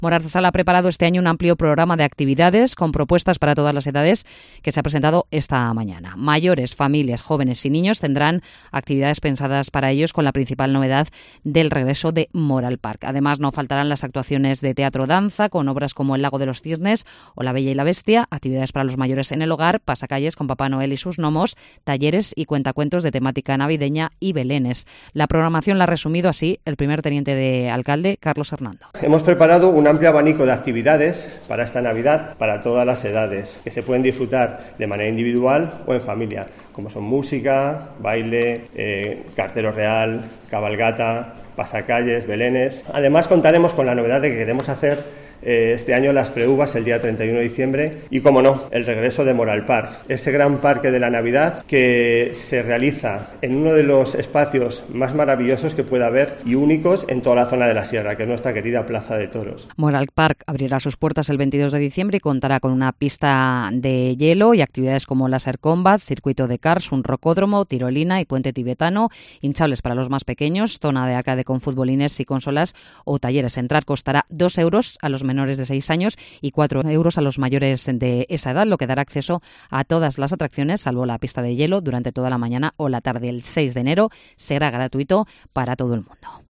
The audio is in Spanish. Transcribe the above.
Moralzarsal ha preparado este año un amplio programa de actividades con propuestas para todas las edades que se ha presentado esta mañana. Mayores, familias, jóvenes y niños tendrán actividades pensadas para ellos, con la principal novedad del regreso de Moral Park. Además, no faltarán las actuaciones de teatro-danza con obras como El lago de los cisnes o La bella y la bestia, actividades para los mayores en el hogar, pasacalles con Papá Noel y sus gnomos, talleres y cuentacuentos de temática navideña y belenes. La programación la ha resumido así el primer teniente de alcalde, Carlos Hernando. Hemos preparado un amplio abanico de actividades para esta Navidad para todas las edades, que se pueden disfrutar de manera individual o en familia, como son música, baile, cartero real, cabalgata, pasacalles, belenes. Además, contaremos con la novedad de que queremos hacer este año las preuvas el día 31 de diciembre y, como no, el regreso de Moral Park, ese gran parque de la Navidad que se realiza en uno de los espacios más maravillosos que pueda haber y únicos en toda la zona de la Sierra, que es nuestra querida Plaza de Toros. Moral Park abrirá sus puertas el 22 de diciembre y contará con una pista de hielo y actividades como láser combat, circuito de cars, un rocódromo, tirolina y puente tibetano, hinchables para los más pequeños, zona de arcade con futbolines y consolas o talleres. Entrar costará 2 euros a los menores de 6 años y 4 euros a los mayores de esa edad, lo que dará acceso a todas las atracciones, salvo la pista de hielo, durante toda la mañana o la tarde. El 6 de enero será gratuito para todo el mundo.